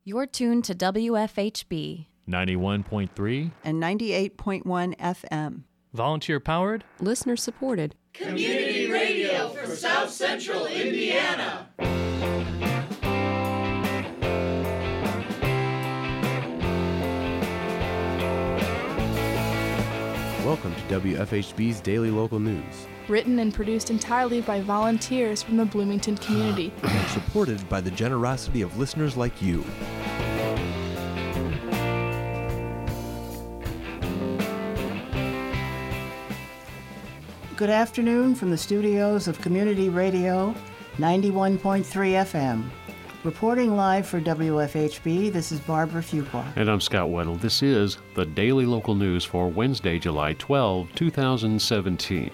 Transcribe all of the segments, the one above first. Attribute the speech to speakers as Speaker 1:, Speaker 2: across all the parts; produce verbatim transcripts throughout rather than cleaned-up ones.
Speaker 1: You're tuned to W F H B
Speaker 2: ninety-one point three
Speaker 3: and ninety-eight point one F M.
Speaker 2: Volunteer-powered,
Speaker 4: listener-supported.
Speaker 5: Community radio for South Central Indiana.
Speaker 6: Welcome to W F H B's Daily Local News.
Speaker 4: Written and produced entirely by volunteers from the Bloomington community.
Speaker 6: Supported by the generosity of listeners like you.
Speaker 7: Good afternoon from the studios of Community Radio ninety-one point three F M. Reporting live for W F H B, this is Barbara Fuqua.
Speaker 8: And I'm Scott Weddle. This is the Daily Local News for Wednesday, July twelfth, twenty seventeen.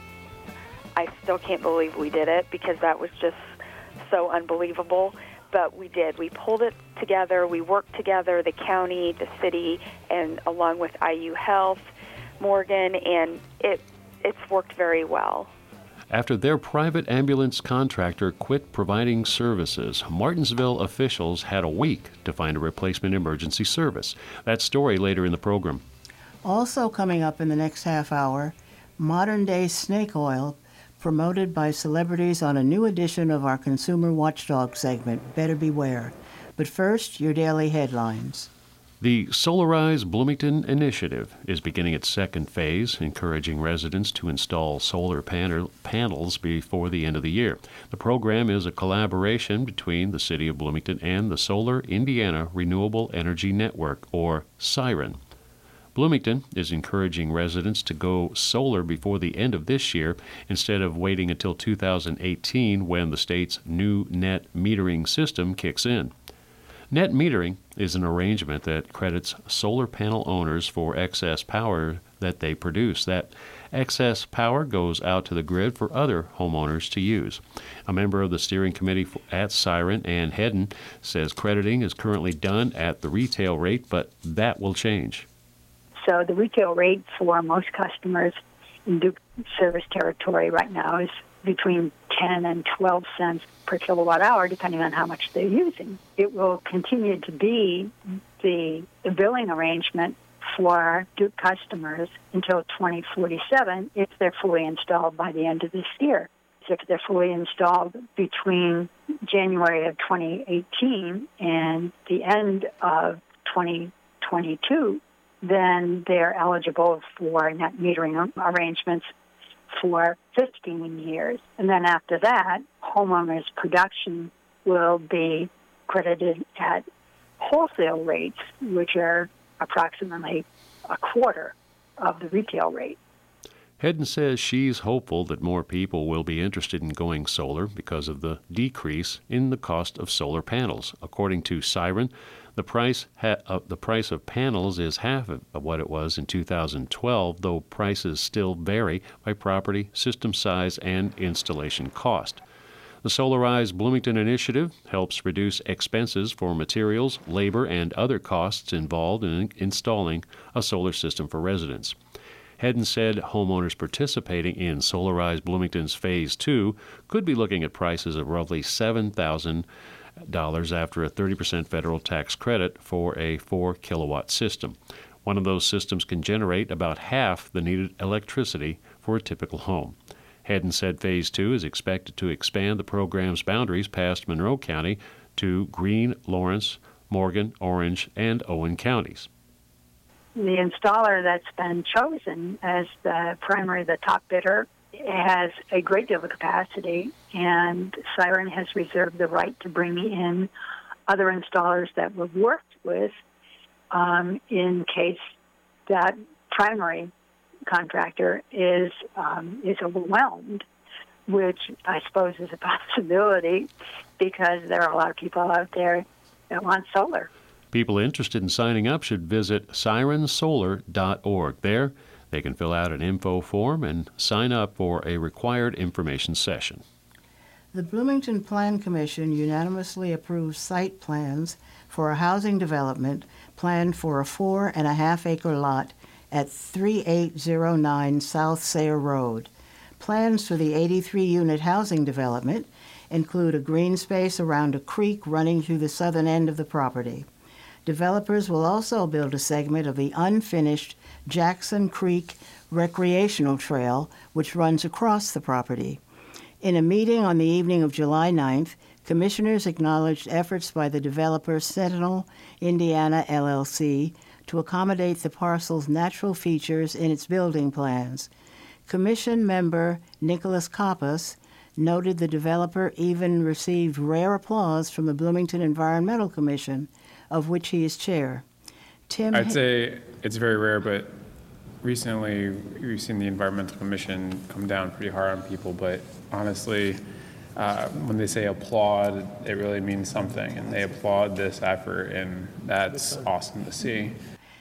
Speaker 9: I still can't believe we did it because that was just so unbelievable. But we did. We pulled it together. We worked together, the county, the city, and along with I U Health, Morgan, and it it's worked very well.
Speaker 8: After their private ambulance contractor quit providing services, Martinsville officials had a week to find a replacement emergency service. That story later in the program.
Speaker 7: Also coming up in the next half hour, modern-day snake oil promoted by celebrities on a new edition of our Consumer Watchdog segment, Better Beware. But first, your daily headlines.
Speaker 8: The Solarize Bloomington initiative is beginning its second phase, encouraging residents to install solar panel panels before the end of the year. The program is a collaboration between the City of Bloomington and the Solar Indiana Renewable Energy Network, or SIREN. Bloomington is encouraging residents to go solar before the end of this year instead of waiting until two thousand eighteen when the state's new net metering system kicks in. Net metering is an arrangement that credits solar panel owners for excess power that they produce. That excess power goes out to the grid for other homeowners to use. A member of the steering committee at Siren, Ann Hedden, says crediting is currently done at the retail rate, but that will change.
Speaker 10: So the retail rate for most customers in Duke service territory right now is between ten and twelve cents per kilowatt hour, depending on how much they're using. It will continue to be the, the billing arrangement for Duke customers until twenty forty-seven if they're fully installed by the end of this year. So if they're fully installed between January of twenty eighteen and the end of twenty twenty-two, then they're eligible for net metering arrangements for fifteen years. And then after that, homeowners' production will be credited at wholesale rates, which are approximately a quarter of the retail rate.
Speaker 8: Hedden says she's hopeful that more people will be interested in going solar because of the decrease in the cost of solar panels. According to Siren, the price ha- uh, the price of panels is half of, of what it was in two thousand twelve, though prices still vary by property, system size, and installation cost. The Solarize Bloomington initiative helps reduce expenses for materials, labor, and other costs involved in installing a solar system for residents. Hedden said homeowners participating in Solarize Bloomington's Phase two could be looking at prices of roughly seven thousand dollars after a thirty percent federal tax credit for a four kilowatt system. One of those systems can generate about half the needed electricity for a typical home. Hedden said Phase two is expected to expand the program's boundaries past Monroe County to Greene, Lawrence, Morgan, Orange, and Owen counties.
Speaker 10: The installer that's been chosen as the primary, the top bidder, has a great deal of capacity, and Siren has reserved the right to bring in other installers that we've worked with um, in case that primary contractor is um, is overwhelmed, which I suppose is a possibility because there are a lot of people out there that want solar.
Speaker 8: People interested in signing up should visit siren solar dot org. There, they can fill out an info form and sign up for a required information session.
Speaker 7: The Bloomington Plan Commission unanimously approved site plans for a housing development planned for a four and a half acre lot at thirty-eight oh nine South Sayre Road. Plans for the eighty-three unit housing development include a green space around a creek running through the southern end of the property. Developers will also build a segment of the unfinished Jackson Creek Recreational Trail, which runs across the property. In a meeting on the evening of July ninth, commissioners acknowledged efforts by the developer Sentinel Indiana L L C to accommodate the parcel's natural features in its building plans. Commission member Nicholas Koppas noted the developer even received rare applause from the Bloomington Environmental Commission, of which he is chair. Tim
Speaker 11: I'd say it's very rare, but recently we've seen the Environmental Commission come down pretty hard on people, but honestly, uh, when they say applaud, it really means something, and they applaud this effort, and that's awesome to see.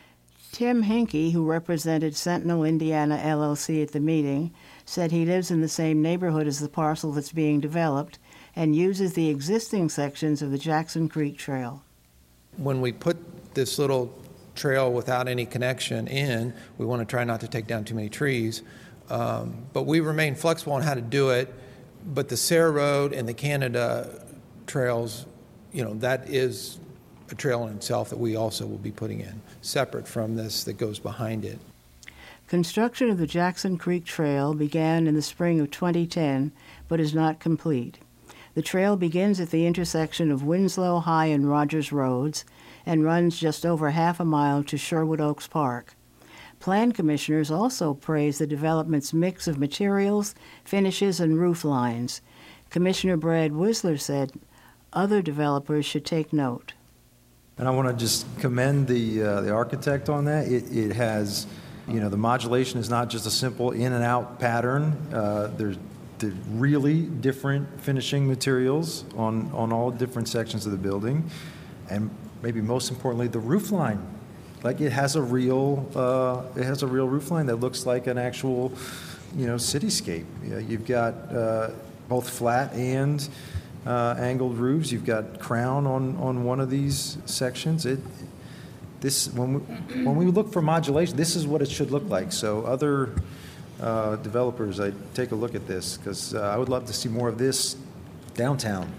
Speaker 7: Tim Hinkie, who represented Sentinel Indiana L L C at the meeting, said he lives in the same neighborhood as the parcel that's being developed and uses the existing sections of the Jackson Creek Trail.
Speaker 12: When we put this little trail without any connection in, we want to try not to take down too many trees, um, but we remain flexible on how to do it. But the Sarah Road and the Canada trails, you know, that is a trail in itself that we also will be putting in, separate from this that goes behind it.
Speaker 7: Construction of the Jackson Creek Trail began in the spring of twenty ten, but is not complete. The trail begins at the intersection of Winslow High and Rogers Roads and runs just over half a mile to Sherwood Oaks Park. Plan commissioners also praised the development's mix of materials, finishes, and roof lines. Commissioner Brad Whistler said other developers should take note.
Speaker 13: And I want to just commend the uh, the architect on that. It, it has, you know, the modulation is not just a simple in and out pattern. Uh, there's the really different finishing materials on, on all different sections of the building. And maybe most importantly, the roof line. Like it has a real, uh, it has a real roof line that looks like an actual, you know, cityscape. You know, you've got uh, both flat and uh, angled roofs. You've got crown on, on one of these sections. It, this when we, when we look for modulation, this is what it should look like. So other uh, developers, I take a look at this because uh, I would love to see more of this downtown.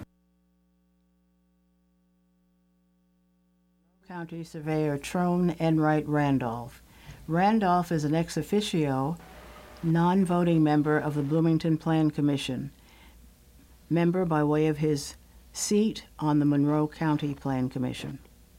Speaker 7: County Surveyor Trone Enright Randolph. Randolph is an ex officio, non-voting member of the Bloomington Plan Commission, member by way of his seat on the Monroe County Plan Commission.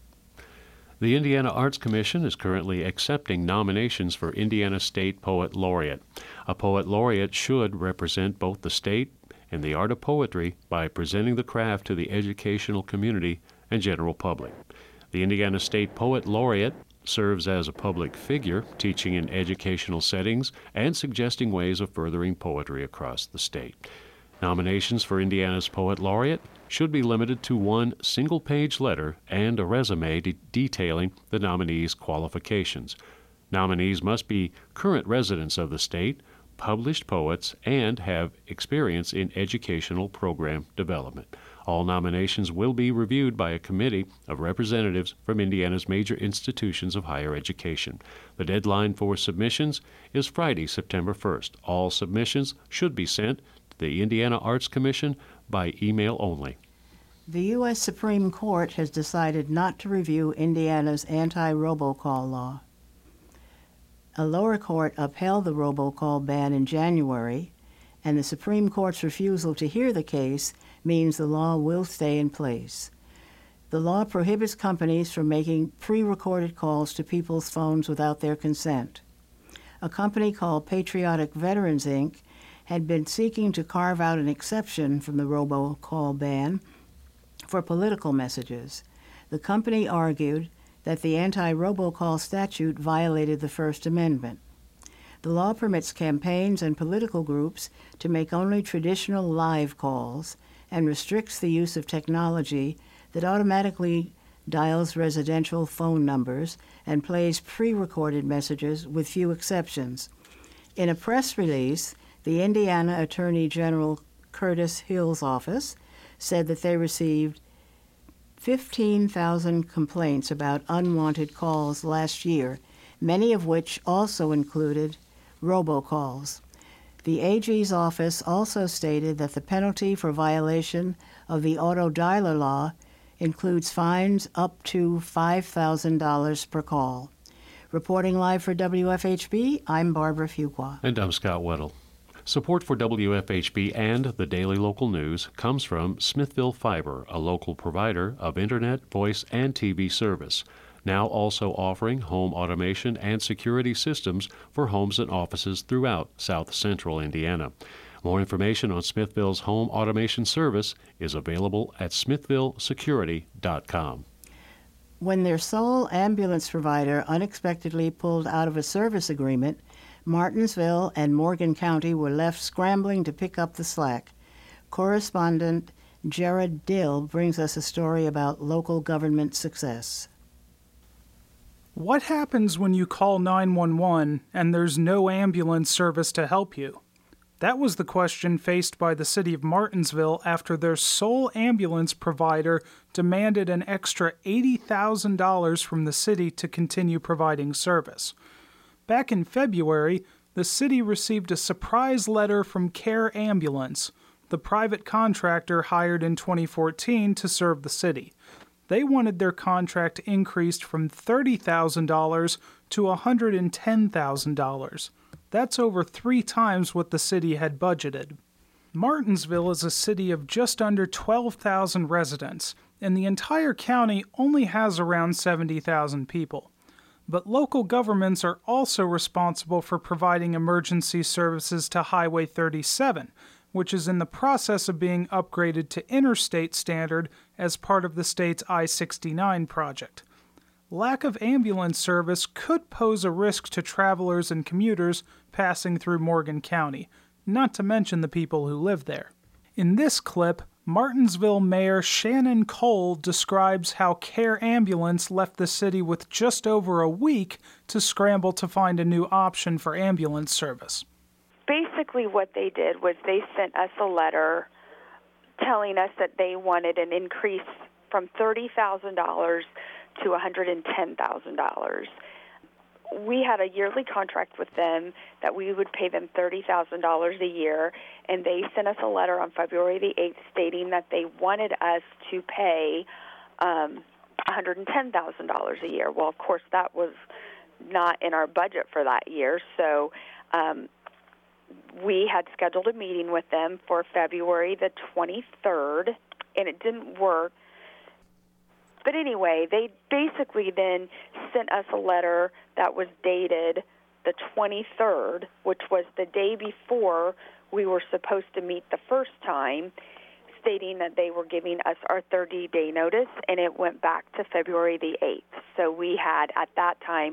Speaker 8: The Indiana Arts Commission is currently accepting nominations for Indiana State Poet Laureate. A Poet Laureate should represent both the state and the art of poetry by presenting the craft to the educational community and general public. The Indiana State Poet Laureate serves as a public figure, teaching in educational settings and suggesting ways of furthering poetry across the state. Nominations for Indiana's Poet Laureate should be limited to one single-page letter and a resume de- detailing the nominee's qualifications. Nominees must be current residents of the state, published poets, and have experience in educational program development. All nominations will be reviewed by a committee of representatives from Indiana's major institutions of higher education. The deadline for submissions is Friday, September first. All submissions should be sent to the Indiana Arts Commission by email only.
Speaker 7: The U S Supreme Court has decided not to review Indiana's anti-robocall law. A lower court upheld the robocall ban in January, and the Supreme Court's refusal to hear the case means the law will stay in place. The law prohibits companies from making pre-recorded calls to people's phones without their consent. A company called Patriotic Veterans, Incorporated had been seeking to carve out an exception from the robocall ban for political messages. The company argued that the anti-robocall statute violated the First Amendment. The law permits campaigns and political groups to make only traditional live calls and restricts the use of technology that automatically dials residential phone numbers and plays pre-recorded messages with few exceptions. In a press release, the Indiana Attorney General Curtis Hill's office said that they received fifteen thousand complaints about unwanted calls last year, many of which also included robocalls. The A G's office also stated that the penalty for violation of the auto dialer law includes fines up to five thousand dollars per call. Reporting live for W F H B, I'm Barbara Fuqua.
Speaker 8: And I'm Scott Weddle. Support for W F H B and the Daily Local News comes from Smithville Fiber, a local provider of internet, voice, and T V service, now also offering home automation and security systems for homes and offices throughout South Central Indiana. More information on Smithville's home automation service is available at smithville security dot com.
Speaker 7: When their sole ambulance provider unexpectedly pulled out of a service agreement, Martinsville and Morgan County were left scrambling to pick up the slack. Correspondent Jared Dill brings us a story about local government success.
Speaker 14: What happens when you call nine one one and there's no ambulance service to help you? That was the question faced by the city of Martinsville after their sole ambulance provider demanded an extra eighty thousand dollars from the city to continue providing service. Back in February, the city received a surprise letter from Care Ambulance, the private contractor hired in twenty fourteen to serve the city. They wanted their contract increased from thirty thousand dollars to one hundred ten thousand dollars. That's over three times what the city had budgeted. Martinsville is a city of just under twelve thousand residents, and the entire county only has around seventy thousand people. But local governments are also responsible for providing emergency services to Highway thirty-seven, which is in the process of being upgraded to interstate standard as part of the state's I sixty-nine project. Lack of ambulance service could pose a risk to travelers and commuters passing through Morgan County, not to mention the people who live there. In this clip, Martinsville Mayor Shannon Cole describes how Care Ambulance left the city with just over a week to scramble to find a new option for ambulance service.
Speaker 9: Basically what they did was they sent us a letter telling us that they wanted an increase from thirty thousand dollars to one hundred ten thousand dollars. We had a yearly contract with them that we would pay them thirty thousand dollars a year, and they sent us a letter on February the eighth stating that they wanted us to pay um, one hundred ten thousand dollars a year. Well, of course, that was not in our budget for that year, so um, we had scheduled a meeting with them for February the twenty-third, and it didn't work. But anyway, they basically then sent us a letter that was dated the twenty-third, which was the day before we were supposed to meet the first time, stating that they were giving us our thirty-day notice, and it went back to February the eighth. So we had, at that time,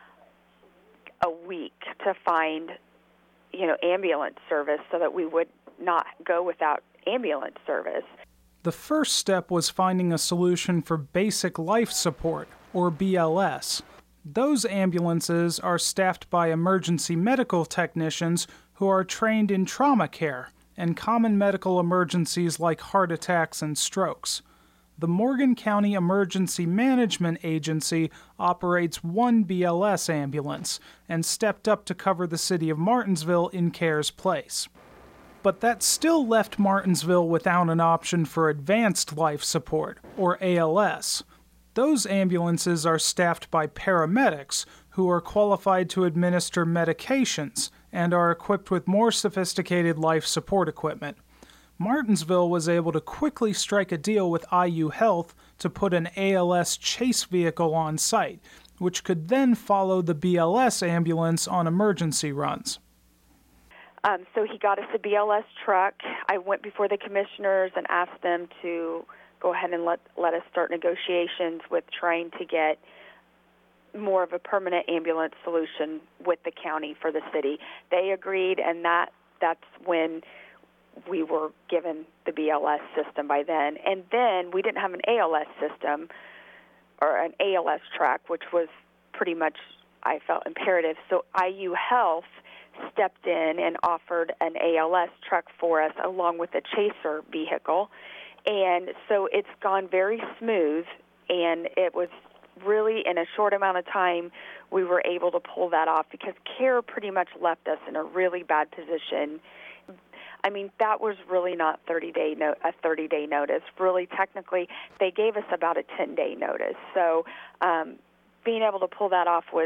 Speaker 9: a week to find, you know, ambulance service so that we would not go without ambulance service.
Speaker 14: The first step was finding a solution for basic life support, or B L S. Those ambulances are staffed by emergency medical technicians who are trained in trauma care and common medical emergencies like heart attacks and strokes. The Morgan County Emergency Management Agency operates one B L S ambulance and stepped up to cover the city of Martinsville in Care's place. But that still left Martinsville without an option for advanced life support, or A L S. Those ambulances are staffed by paramedics who are qualified to administer medications and are equipped with more sophisticated life support equipment. Martinsville was able to quickly strike a deal with I U Health to put an A L S chase vehicle on site, which could then follow the B L S ambulance on emergency runs.
Speaker 9: Um, so he got us a B L S truck. I went before the commissioners and asked them to go ahead and let let us start negotiations with trying to get more of a permanent ambulance solution with the county for the city. They agreed, and that that's when we were given the B L S system by then. And then we didn't have an A L S system or an A L S truck, which was pretty much, I felt, imperative. So I U Health stepped in and offered an A L S truck for us along with a chaser vehicle. And so it's gone very smooth, and it was really, in a short amount of time, we were able to pull that off because CARE pretty much left us in a really bad position. I mean, that was really not thirty-day no, a thirty-day notice. Really, technically, they gave us about a ten-day notice. So um, being able to pull that off was,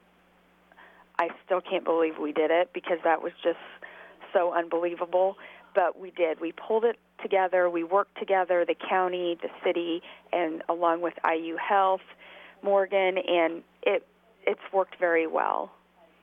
Speaker 9: I still can't believe we did it because that was just so unbelievable. But we did. We pulled it together. We worked together, the county, the city, and along with I U Health, Morgan, and it it's worked very well.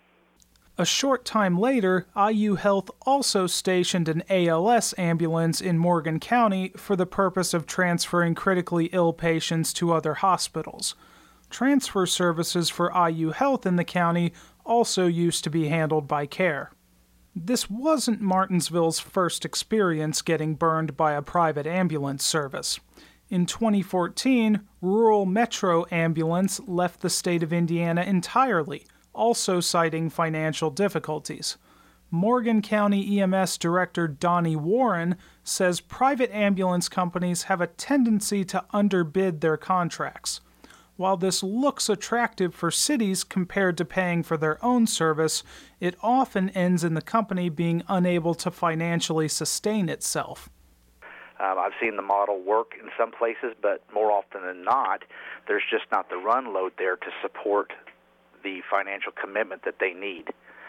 Speaker 14: A short time later, I U Health also stationed an A L S ambulance in Morgan County for the purpose of transferring critically ill patients to other hospitals. Transfer services for I U Health in the county also used to be handled by CARE. This wasn't Martinsville's first experience getting burned by a private ambulance service. In twenty fourteen, Rural Metro Ambulance left the state of Indiana entirely, also citing financial difficulties. Morgan County E M S Director Donnie Warren says private ambulance companies have a tendency to underbid their contracts. While this looks attractive for cities compared to paying for their own service, it often ends in the company being unable to financially sustain itself.
Speaker 15: Um, I've seen the model work in some places, but more often than not, there's just not the run load there to support the financial commitment that they need.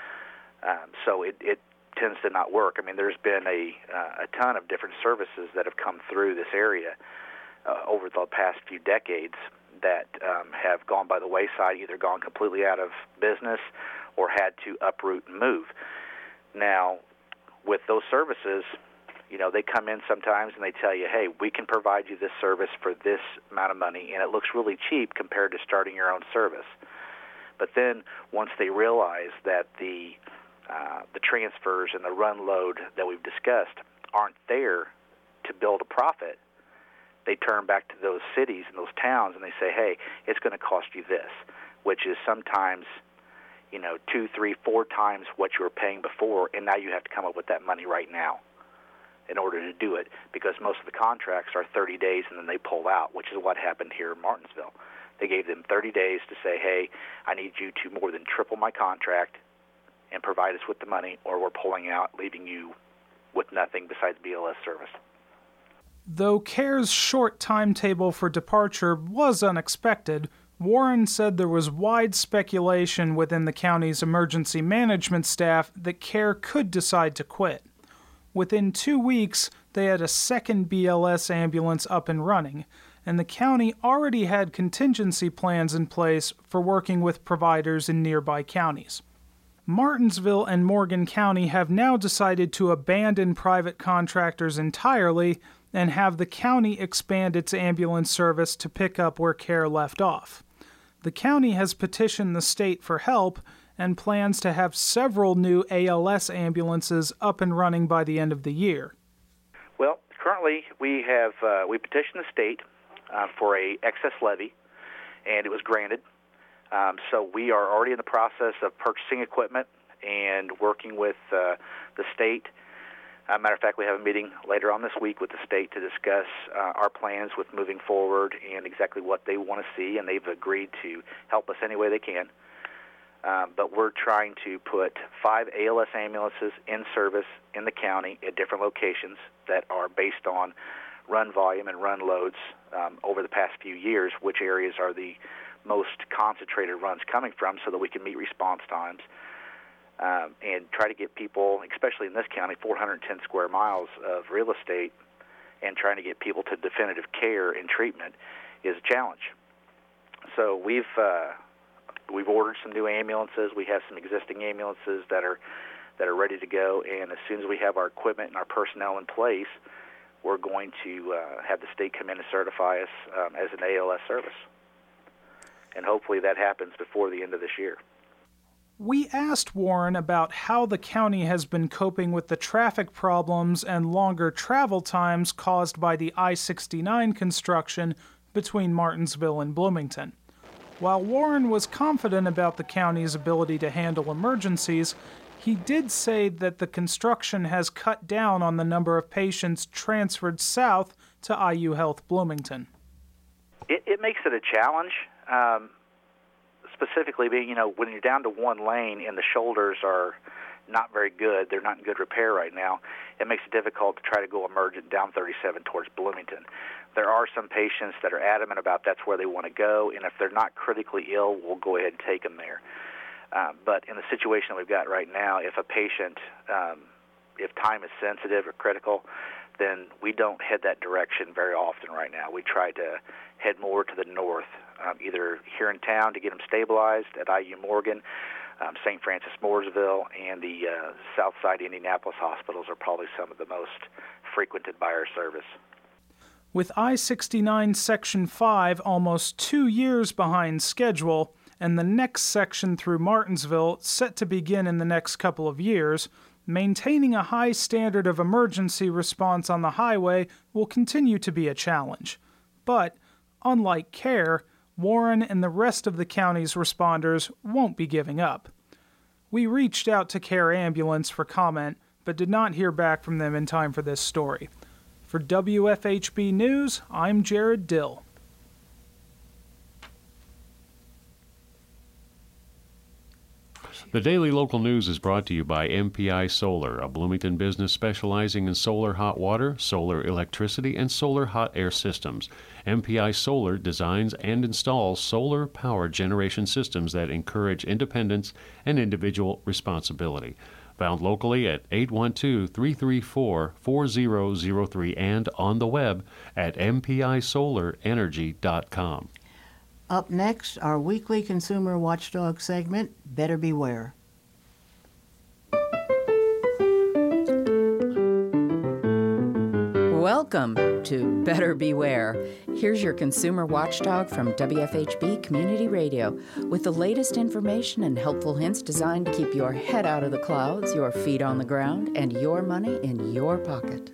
Speaker 15: Um, so it, it tends to not work. I mean, there's been a, uh, a ton of different services that have come through this area uh, over the past few decades that um, have gone by the wayside, either gone completely out of business or had to uproot and move. Now, with those services, you know, they come in sometimes and they tell you, hey, we can provide you this service for this amount of money, and it looks really cheap compared to starting your own service. But then once they realize that the uh, the transfers and the run load that we've discussed aren't there to build a profit, they turn back to those cities and those towns and they say, hey, it's going to cost you this, which is sometimes, you know, two, three, four times what you were paying before, and now you have to come up with that money right now in order to do it, because most of the contracts are thirty days and then they pull out, which is what happened here in Martinsville. They gave them thirty days to say, hey, I need you to more than triple my contract and provide us with the money, or we're pulling out, leaving you with nothing besides B L S service.
Speaker 14: Though CARE's short timetable for departure was unexpected, Warren said there was wide speculation within the county's emergency management staff that CARE could decide to quit. Within two weeks, they had a second B L S ambulance up and running, and the county already had contingency plans in place for working with providers in nearby counties. Martinsville and Morgan County have now decided to abandon private contractors entirely and have the county expand its ambulance service to pick up where CARE left off. The county has petitioned the state for help and plans to have several new A L S ambulances up and running by the end of the year.
Speaker 15: Well, currently we have uh, we petitioned the state uh, for a excess levy, and it was granted. Um, so we are already in the process of purchasing equipment and working with uh, the state. As a matter of fact, we have a meeting later on this week with the state to discuss uh, our plans with moving forward and exactly what they want to see, and they've agreed to help us any way they can. Um, but we're trying to put five A L S ambulances in service in the county at different locations that are based on run volume and run loads um, over the past few years, which areas are the most concentrated runs coming from, so that we can meet response times. Um, and try to get people, especially in this county, four hundred ten square miles of real estate, and trying to get people to definitive care and treatment is a challenge. So we've uh, we've ordered some new ambulances. We have some existing ambulances that are that are ready to go, and as soon as we have our equipment and our personnel in place, we're going to uh, have the state come in and certify us um, as an A L S service. And hopefully that happens before the end of this year.
Speaker 14: We asked Warren about how the county has been coping with the traffic problems and longer travel times caused by the I sixty-nine construction between Martinsville and Bloomington. While Warren was confident about the county's ability to handle emergencies, he did say that the construction has cut down on the number of patients transferred south to I U Health Bloomington.
Speaker 15: It, it makes it a challenge. Um, specifically, being, you know, when you're down to one lane and the shoulders are not very good, they're not in good repair right now, it makes it difficult to try to go emergent down thirty-seven towards Bloomington. There are some patients that are adamant about that's where they want to go, and if they're not critically ill, we'll go ahead and take them there. Uh, but in the situation we've got right now, if a patient, um, if time is sensitive or critical, then we don't head that direction very often right now. We try to head more to the north, um, either here in town to get them stabilized at I U Morgan, um, Saint Francis Mooresville, and the uh, Southside Indianapolis hospitals are probably some of the most frequented by our service.
Speaker 14: With I sixty-nine Section five almost two years behind schedule, and the next section through Martinsville set to begin in the next couple of years, maintaining a high standard of emergency response on the highway will continue to be a challenge. But, unlike CARE, Warren and the rest of the county's responders won't be giving up. We reached out to CARE Ambulance for comment, but did not hear back from them in time for this story. For W F H B News, I'm Jared Dill.
Speaker 8: The Daily Local News is brought to you by M P I Solar, a Bloomington business specializing in solar hot water, solar electricity, and solar hot air systems. M P I Solar designs and installs solar power generation systems that encourage independence and individual responsibility. Found locally at eight one two, three three four, four zero zero three and on the web at m p i solar energy dot com.
Speaker 7: Up next, our weekly consumer watchdog segment, Better Beware.
Speaker 16: Welcome to Better Beware. Here's your consumer watchdog from W F H B Community Radio with the latest information and helpful hints designed to keep your head out of the clouds, your feet on the ground, and your money in your pocket.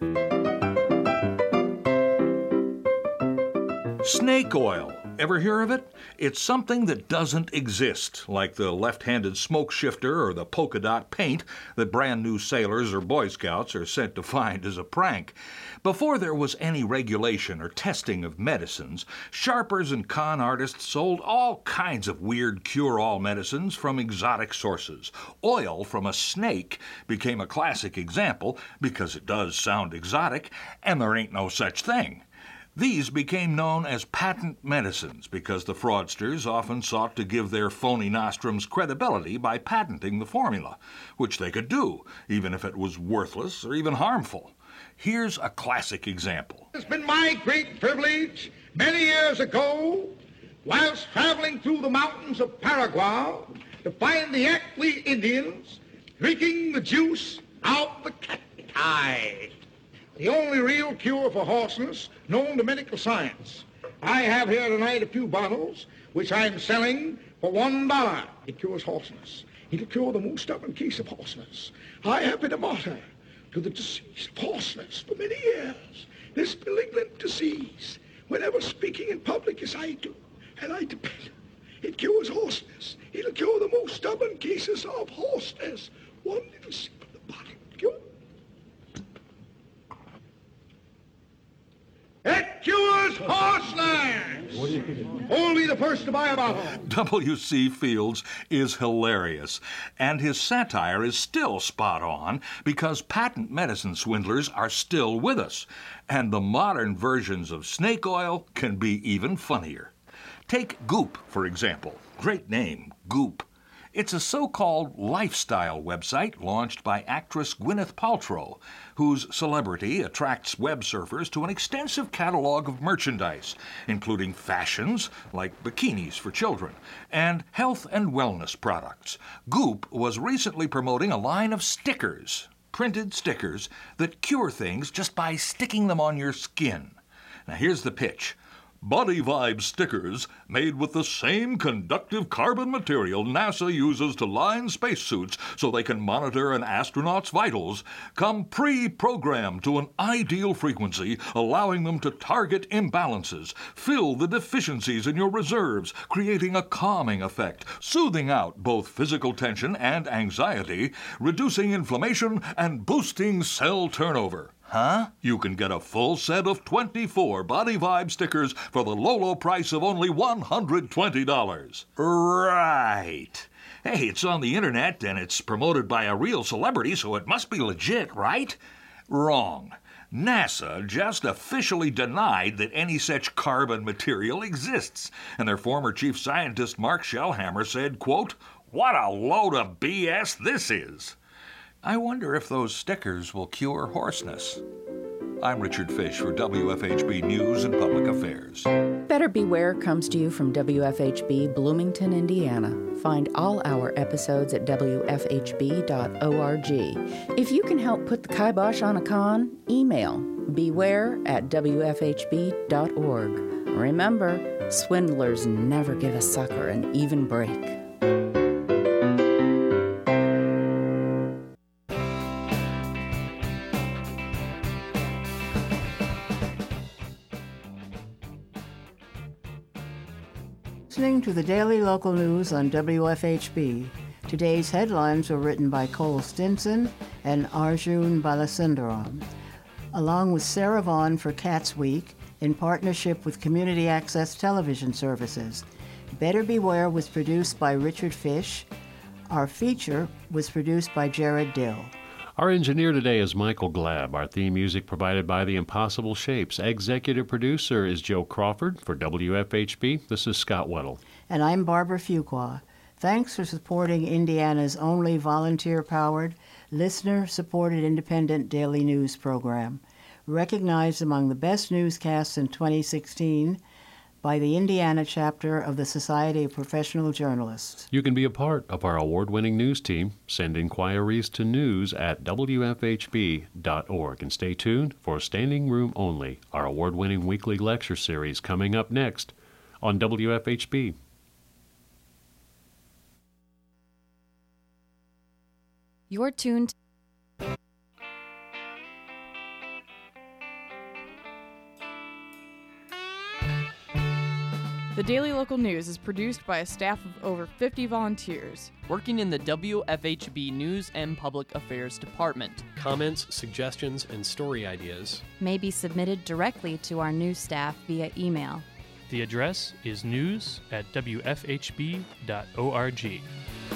Speaker 17: Snake oil. Ever hear of it? It's something that doesn't exist, like the left-handed smoke shifter or the polka dot paint that brand new sailors or Boy Scouts are sent to find as a prank. Before there was any regulation or testing of medicines, sharpers and con artists sold all kinds of weird cure-all medicines from exotic sources. Oil from a snake became a classic example because it does sound exotic, and there ain't no such thing. These became known as patent medicines because the fraudsters often sought to give their phony nostrums credibility by patenting the formula, which they could do, even if it was worthless or even harmful. Here's a classic example.
Speaker 18: It's been my great privilege many years ago, whilst traveling through the mountains of Paraguay, to find the Ackley Indians drinking the juice out the cacti. The only real cure for hoarseness known to medical science. I have here tonight a few bottles, which I'm selling for one dollar. It cures hoarseness. It'll cure the most stubborn case of hoarseness. I have been a martyr to the disease of hoarseness for many years. This malignant disease, whenever speaking in public as I do, and I depend, it cures hoarseness. It'll cure the most stubborn cases of hoarseness. One little sip of the bottle cure. It cures hoarseness! Only the first to buy a bottle.
Speaker 17: W C Fields is hilarious, and his satire is still spot on because patent medicine swindlers are still with us, and the modern versions of snake oil can be even funnier. Take Goop, for example. Great name, Goop. It's a so-called lifestyle website launched by actress Gwyneth Paltrow, whose celebrity attracts web surfers to an extensive catalog of merchandise, including fashions like bikinis for children and health and wellness products. Goop was recently promoting a line of stickers, printed stickers, that cure things just by sticking them on your skin. Now here's the pitch. Body Vibe stickers made with the same conductive carbon material NASA uses to line spacesuits so they can monitor an astronaut's vitals come pre-programmed to an ideal frequency, allowing them to target imbalances, fill the deficiencies in your reserves, creating a calming effect, soothing out both physical tension and anxiety, reducing inflammation, and boosting cell turnover. Huh? You can get a full set of twenty-four Body Vibe stickers for the low, low price of only one hundred twenty dollars. Right. Hey, it's on the internet and it's promoted by a real celebrity, so it must be legit, right? Wrong. NASA just officially denied that any such carbon material exists, and their former chief scientist Mark Shellhammer said, quote, "What a load of B S this is." I wonder if those stickers will cure hoarseness. I'm Richard Fish for W F H B News and Public Affairs.
Speaker 16: Better Beware comes to you from W F H B Bloomington, Indiana. Find all our episodes at W F H B dot org. If you can help put the kibosh on a con, email beware at W F H B dot org. Remember, swindlers never give a sucker an even break.
Speaker 7: Listening to the daily local news on W F H B. Today's headlines were written by Cole Stinson and Arjun Balasundaram, along with Sarah Vaughn for Cats Week in partnership with Community Access Television Services. Better Beware was produced by Richard Fish. Our feature was produced by Jared Dill.
Speaker 8: Our engineer today is Michael Glab. Our theme music provided by The Impossible Shapes. Executive producer is Joe Crawford. For W F H B, this is Scott Weddle.
Speaker 7: And I'm Barbara Fuqua. Thanks for supporting Indiana's only volunteer-powered, listener-supported independent daily news program. Recognized among the best newscasts in twenty sixteen by the Indiana chapter of the Society of Professional Journalists.
Speaker 8: You can be a part of our award-winning news team. Send inquiries to news at W F H B dot org. And stay tuned for Standing Room Only, our award-winning weekly lecture series coming up next on W F H B.
Speaker 1: You're tuned.
Speaker 4: The Daily Local News is produced by a staff of over fifty volunteers
Speaker 2: working in the W F H B News and Public Affairs Department.
Speaker 19: Comments, suggestions, and story ideas
Speaker 1: may be submitted directly to our news staff via email.
Speaker 2: The address is news at W F H B dot org.